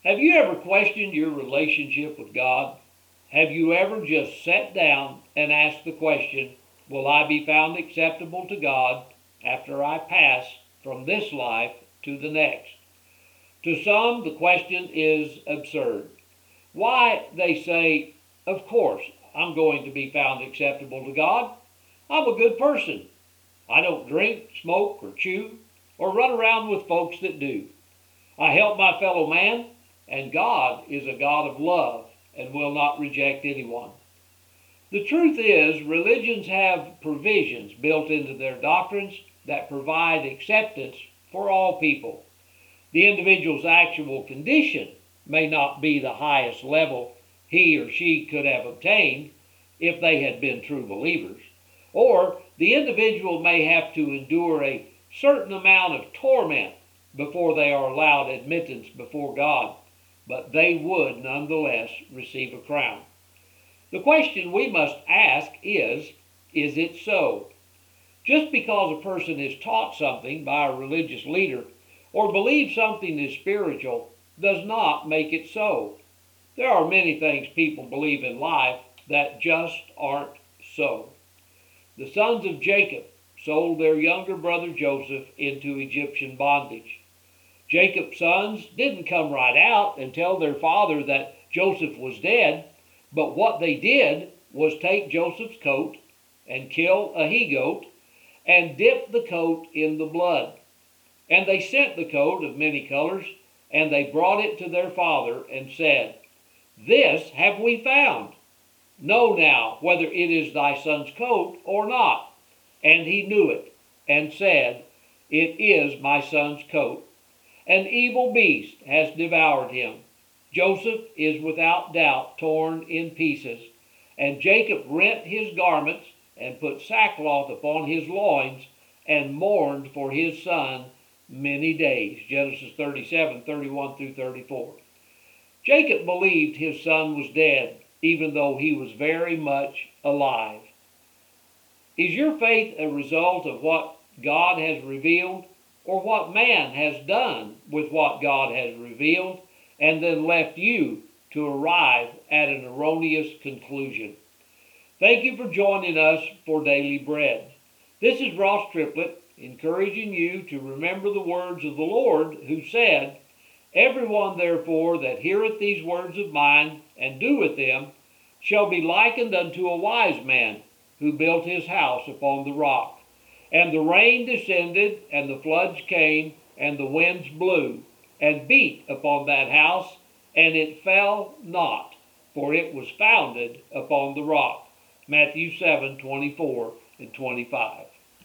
Have you ever questioned your relationship with God? Have you ever just sat down and asked the question, will I be found acceptable to God after I pass from this life to the next? To some, the question is absurd. Why, they say, of course, I'm going to be found acceptable to God. I'm a good person. I don't drink, smoke, or chew, or run around with folks that do. I help my fellow man, and God is a God of love and will not reject anyone. The truth is, religions have provisions built into their doctrines that provide acceptance for all people. The individual's actual condition may not be the highest level he or she could have obtained if they had been true believers, or the individual may have to endure a certain amount of torment before they are allowed admittance before God, but they would nonetheless receive a crown. The question we must ask is it so? Just because a person is taught something by a religious leader or believes something is spiritual does not make it so. There are many things people believe in life that just aren't so. The sons of Jacob sold their younger brother Joseph into Egyptian bondage. Jacob's sons didn't come right out and tell their father that Joseph was dead, but what they did was take Joseph's coat and kill a he-goat and dip the coat in the blood. And they sent the coat of many colors, and they brought it to their father and said, this have we found. Know now whether it is thy son's coat or not. And he knew it, and said, it is my son's coat. An evil beast has devoured him. Joseph is without doubt torn in pieces. And Jacob rent his garments and put sackcloth upon his loins and mourned for his son many days. Genesis 37, 31 through 34. Jacob believed his son was dead, even though he was very much alive. Is your faith a result of what God has revealed, or what man has done with what God has revealed and then left you to arrive at an erroneous conclusion? Thank you for joining us for Daily Bread. This is Ross Triplett, encouraging you to remember the words of the Lord, who said, everyone therefore that heareth these words of mine and doeth them shall be likened unto a wise man who built his house upon the rock. And the rain descended, and the floods came, and the winds blew, and beat upon that house, and it fell not, for it was founded upon the rock. Matthew 7, 24 and 25.